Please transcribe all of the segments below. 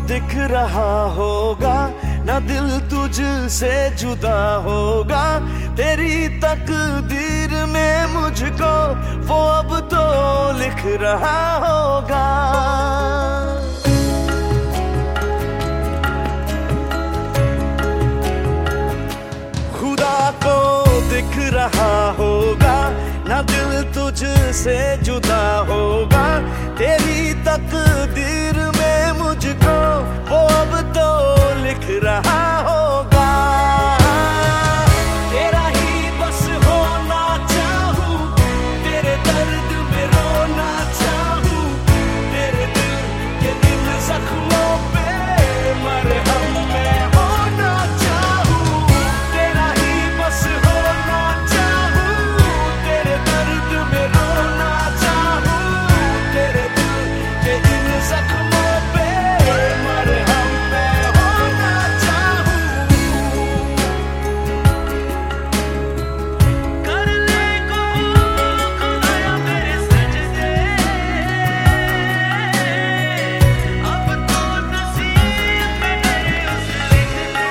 दिख रहा होगा, ना दिल तुझसे जुदा होगा। तेरी तकदीर में मुझको वो अब तो लिख रहा होगा। खुदा को दिख रहा होगा, ना दिल तुझसे जुदा होगा। तेरी तकदीर में मुझको वो अब तो लिख रहा होगा। तेरा ही बस होना चाहूं, तेरे दर्द में रोना चाहूं, तेरे दिल के इन जख्मों पे मरहम में होना चाहूं। तेरा ही बस होना चाहूं, तेरे दर्द में रोना चाहूं, तेरे दिल के इन जख्मों पे मरहम में होना चाहूं। कर ले खुदाया मेरे सजदे, अब तो नसीब में मेरे उस लिख ले।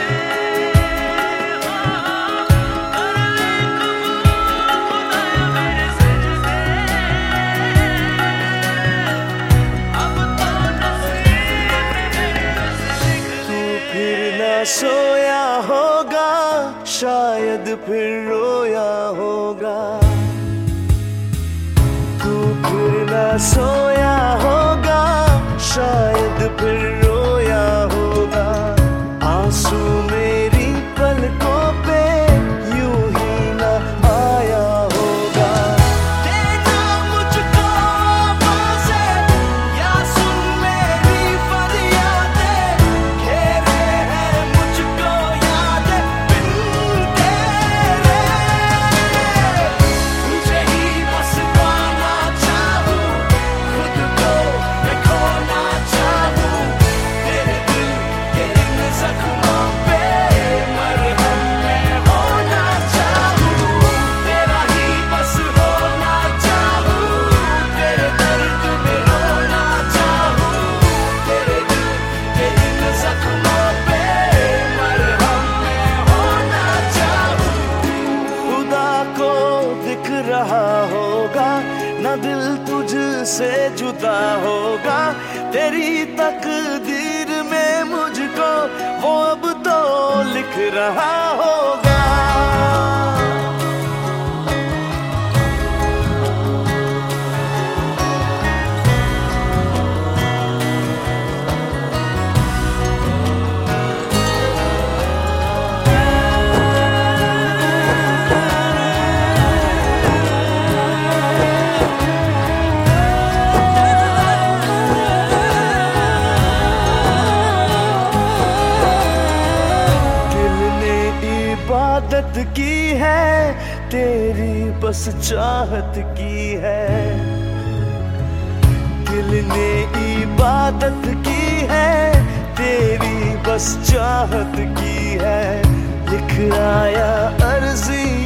कर ले खुदाया मेरे सजदे, अब तो नसीब में मेरे उस लिख ले। तू फिर ना सोया होगा, शायद फिर रोया होगा। तू फिर ना सोया होगा, शायद फिर रोया होगा। आंसू मेरी पलकों पे यूं ही ना आया होगा। देना मुझको आवाज़ें, या सुन मेरी फरियादें। घेरे हैं मुझको यादें बिन तेरे। तुझे ही बस पाना चाहूं, खुद को मैं खोना चाहूं। तेरे दिल के इन जख्मों पे मरहम में होना चाहूं। तेरा ही बस होना चाहूं, तेरे दर्द में रोना चाहूं, तेरे दिल के इन जख्मों पे मरहम में होना चाहूं। खुदा को दिख रहा होगा, ना दिल तुझसे जुदा होगा। तेरी तकदीर में मुझको वो अब तो लिख रहा होगा। इबादत की है तेरी बस चाहत की है। दिल ने इबादत की है तेरी बस चाहत की है। लिख आया अर्जी